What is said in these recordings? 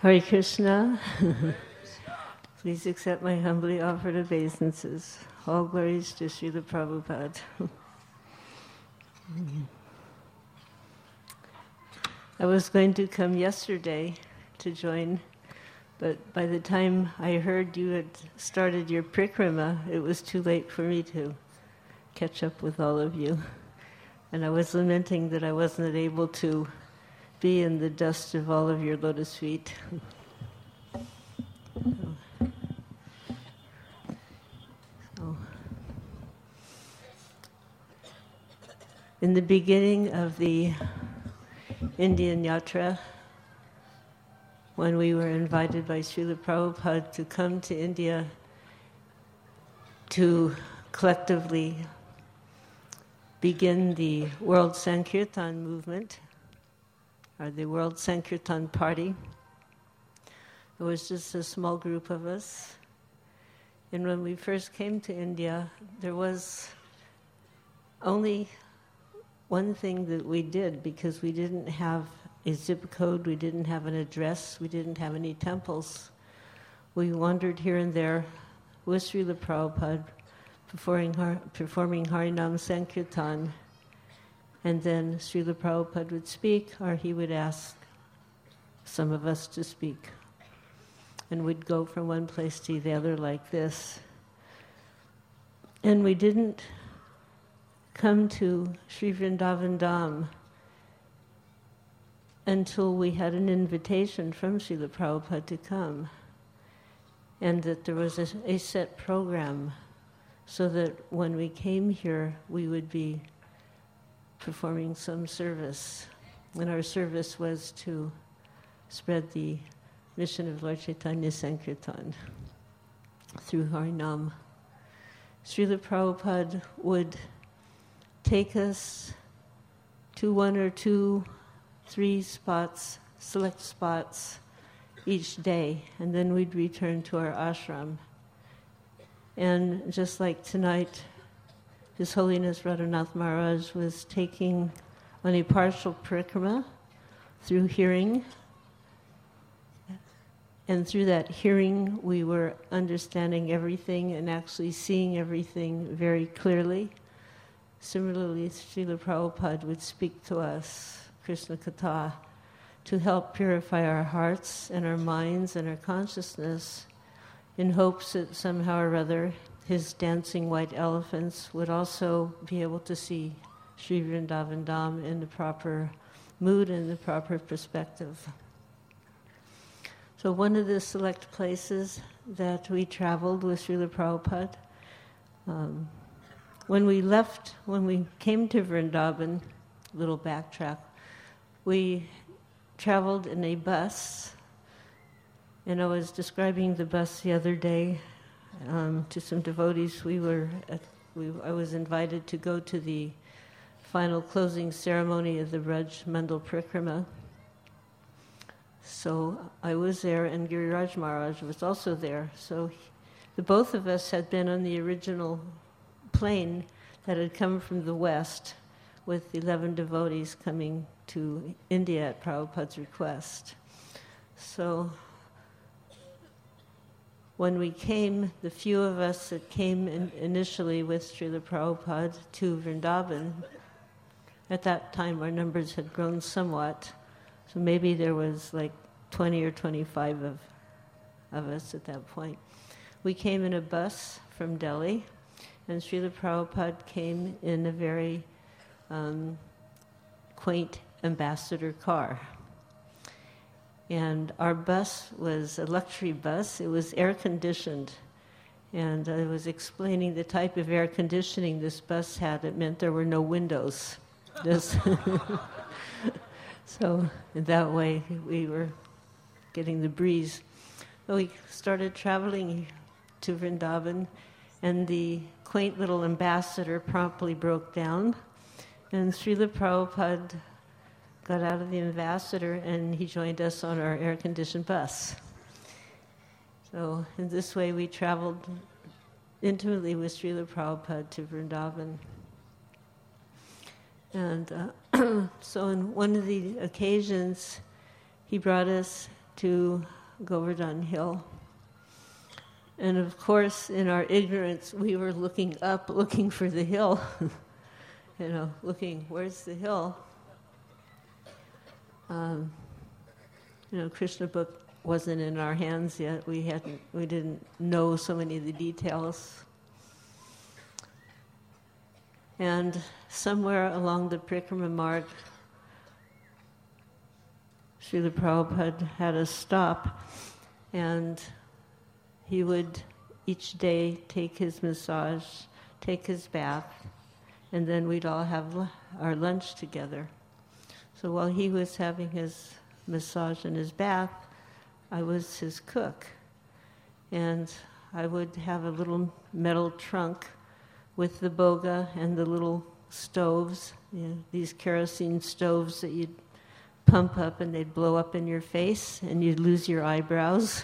Hare Krishna. Please accept my humbly offered obeisances. All glories to Srila Prabhupada. I was going to come yesterday to join, but by the time I heard you had started your prikrama, it was too late for me to catch up with all of you. And I was lamenting that I wasn't able to be in the dust of all of your lotus feet. In the beginning of the Indian Yatra, when we were invited by Srila Prabhupada to come to India to collectively begin the World Sankirtan movement, or the World Sankirtan Party. It was just a small group of us. And when we first came to India, there was only one thing that we did, because we didn't have a zip code, we didn't have an address, we didn't have any temples. We wandered here and there with Srila Prabhupada, performing Harinam Sankirtan, and then Srila Prabhupada would speak, or he would ask some of us to speak. And we'd go from one place to the other like this. And we didn't come to Sri Vrindavan Dham until we had an invitation from Srila Prabhupada to come, and that there was a set program, so that when we came here, we would be performing some service. And our service was to spread the mission of Lord Chaitanya Sankirtan through Harinam. Srila Prabhupada would take us to one or two, three spots, select spots each day, and then we'd return to our ashram. And just like tonight, His Holiness Radhanath Maharaj was taking on a partial parikrama through hearing. And through that hearing, we were understanding everything and actually seeing everything very clearly. Similarly, Srila Prabhupada would speak to us, Krishna Katha, to help purify our hearts and our minds and our consciousness, in hopes that somehow or other his dancing white elephants would also be able to see Sri Vrindavan Dham in the proper mood and the proper perspective. So one of the select places that we traveled with Srila Prabhupada, when we came to Vrindavan, little backtrack, we traveled in a bus, and I was describing the bus the other day to some devotees. I was invited to go to the final closing ceremony of the Braj Mandal Parikrama. So I was there, and Giriraj Maharaj was also there. So the both of us had been on the original plane that had come from the west, with 11 devotees coming to India at Prabhupada's request. So when we came, the few of us that came initially with Srila Prabhupada to Vrindavan, at that time our numbers had grown somewhat, so maybe there was like 20 or 25 of us at that point. We came in a bus from Delhi, and Srila Prabhupada came in a very quaint ambassador car. And our bus was a luxury bus. It was air-conditioned. And I was explaining the type of air conditioning this bus had. It meant there were no windows. So in that way, we were getting the breeze. So we started traveling to Vrindavan, and the quaint little ambassador promptly broke down, and Srila Prabhupada got out of the ambassador, and he joined us on our air-conditioned bus. So in this way, we traveled intimately with Srila Prabhupada to Vrindavan. And so on one of the occasions, he brought us to Govardhan Hill. And of course, in our ignorance, we were looking up, looking for the hill. Looking, where's the hill? Krishna book wasn't in our hands yet. We didn't know so many of the details. And somewhere along the Parikrama Marg, Srila Prabhupada had us stop, and he would each day take his massage, take his bath, and then we'd all have our lunch together. So while he was having his massage and his bath, I was his cook. And I would have a little metal trunk with the boga and the little stoves, these kerosene stoves that you'd pump up and they'd blow up in your face and you'd lose your eyebrows.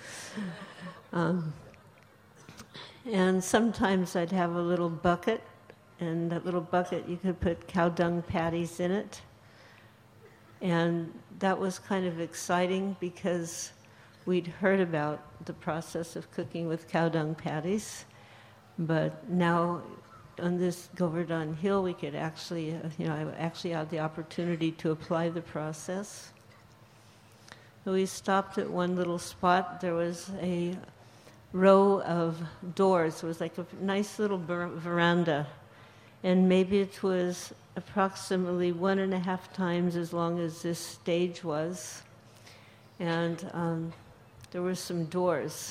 And sometimes I'd have a little bucket, and that little bucket you could put cow dung patties in it. And that was kind of exciting because we'd heard about the process of cooking with cow dung patties, but now on this Govardhan Hill we could actually, I actually had the opportunity to apply the process. So we stopped at one little spot. There was a row of doors. It was like a nice little veranda, and maybe it was approximately 1.5 times as long as this stage was, and there were some doors.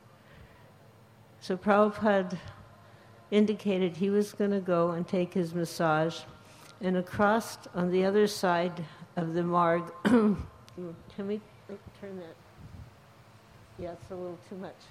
So Prabhupada indicated he was going to go and take his massage, and across on the other side of the marg, can we turn that? Yeah, it's a little too much.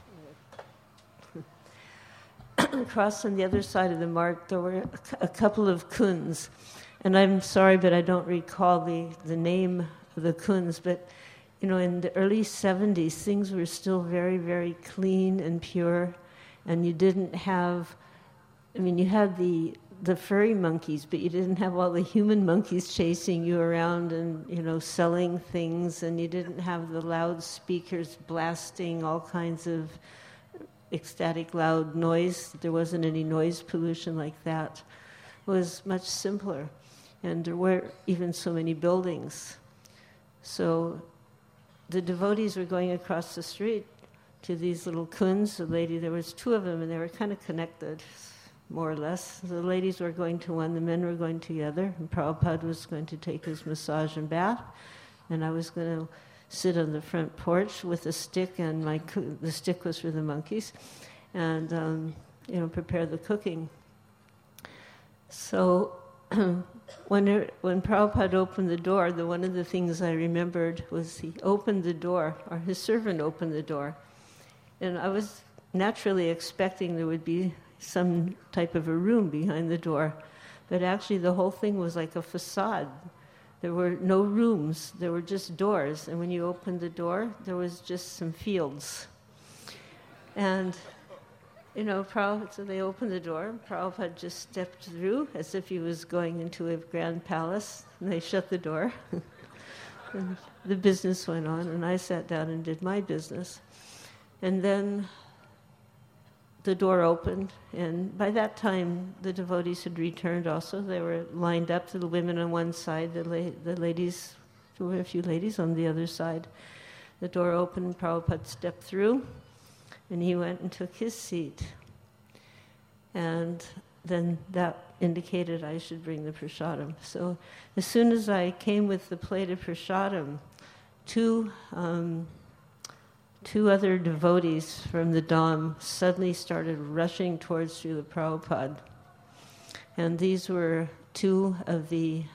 Across on the other side of the marg, there were a couple of kunds, and I'm sorry, but I don't recall the name of the kunds, but in the early 70s, things were still very, very clean and pure, and you didn't have, you had the furry monkeys, but you didn't have all the human monkeys chasing you around and, selling things, and you didn't have the loudspeakers blasting all kinds of ecstatic loud noise. There wasn't any noise pollution like that. It was much simpler, and there weren't even so many buildings. So the devotees were going across the street to these little kunds. The lady, there was 2 of them, and they were kind of connected, more or less. The ladies were going to one, the men were going to the other, and Prabhupada was going to take his massage and bath, and I was going to sit on the front porch with a stick, and the stick was for the monkeys, and prepare the cooking. So when Prabhupada opened the door, one of the things I remembered was he opened the door, or his servant opened the door, and I was naturally expecting there would be some type of a room behind the door, but actually the whole thing was like a facade. There were no rooms, there were just doors, and when you opened the door, there was just some fields. And, so they opened the door, Prabhupada just stepped through as if he was going into a grand palace, and they shut the door. And the business went on, and I sat down and did my business. And then the door opened, and by that time the devotees had returned also. They were lined up, the women on one side, the ladies, there were a few ladies on the other side. The door opened, Prabhupada stepped through, and he went and took his seat. And then that indicated I should bring the prasadam. So as soon as I came with the plate of prasadam, two other devotees from the Dham suddenly started rushing towards Srila Prabhupada. And these were 2 of the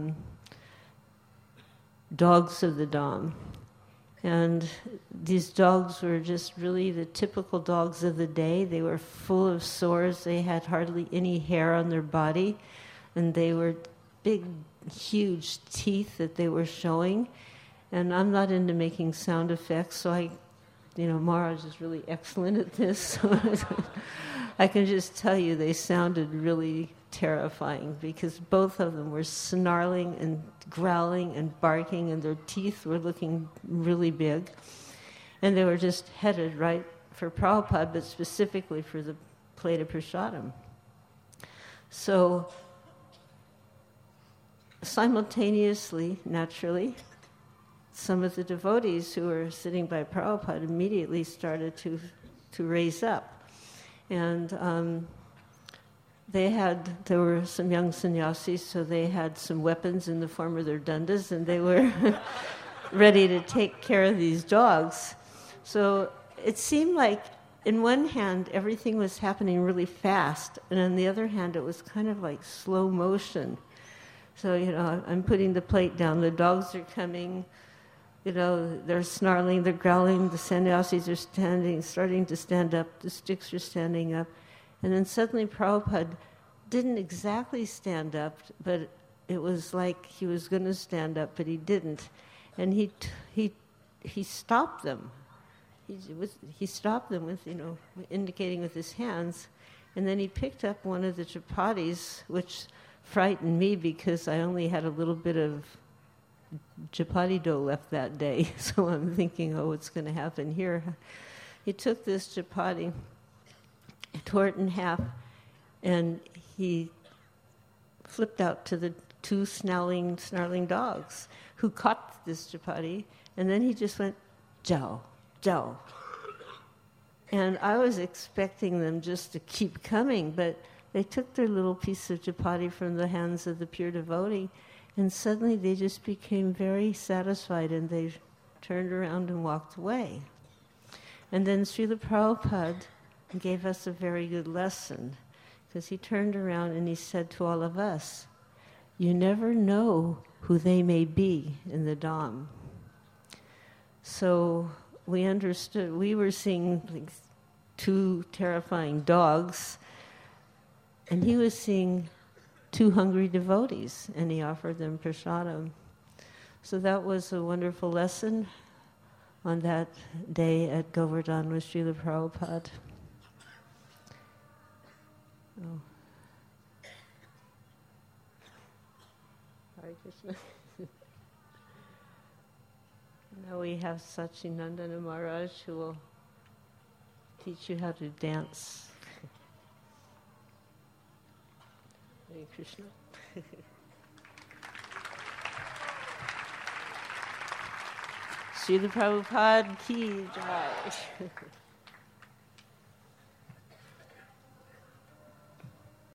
dogs of the Dham. And these dogs were just really the typical dogs of the day. They were full of sores. They had hardly any hair on their body. And they were big, huge teeth that they were showing. And I'm not into making sound effects, so Maharaj is really excellent at this. So I can just tell you they sounded really terrifying because both of them were snarling and growling and barking, and their teeth were looking really big. And they were just headed right for Prabhupada, but specifically for the plate of prasadam. So simultaneously, naturally, some of the devotees who were sitting by Prabhupada immediately started to raise up. And there were some young sannyasis, so they had some weapons in the form of their dandas, and they were ready to take care of these dogs. So it seemed like, in one hand, everything was happening really fast, and on the other hand, it was kind of like slow motion. So, I'm putting the plate down, the dogs are coming, they're snarling, they're growling, the sannyasis are starting to stand up, the sticks are standing up. And then suddenly Prabhupada didn't exactly stand up, but it was like he was going to stand up, but he didn't. And he stopped them. He stopped them with, indicating with his hands. And then he picked up one of the chapatis, which frightened me because I only had a little bit of chapati dough left that day. So I'm thinking, what's going to happen here? He took this chapati, tore it in half, and he flipped out to the two snarling dogs who caught this chapati, and then he just went, "Jao, Jao." And I was expecting them just to keep coming, but they took their little piece of chapati from the hands of the pure devotee, and suddenly they just became very satisfied, and they turned around and walked away. And then Srila Prabhupada gave us a very good lesson, because he turned around and he said to all of us, "You never know who they may be in the Dham." So we understood, we were seeing like two terrifying dogs, and he was seeing two hungry devotees, and he offered them prasadam. So that was a wonderful lesson on that day at Govardhan with Srila Prabhupada. Oh. Hare Krishna. Now we have Sachinandana Maharaj who will teach you how to dance. Hare Krishna. Srila Prabhupada ki jai.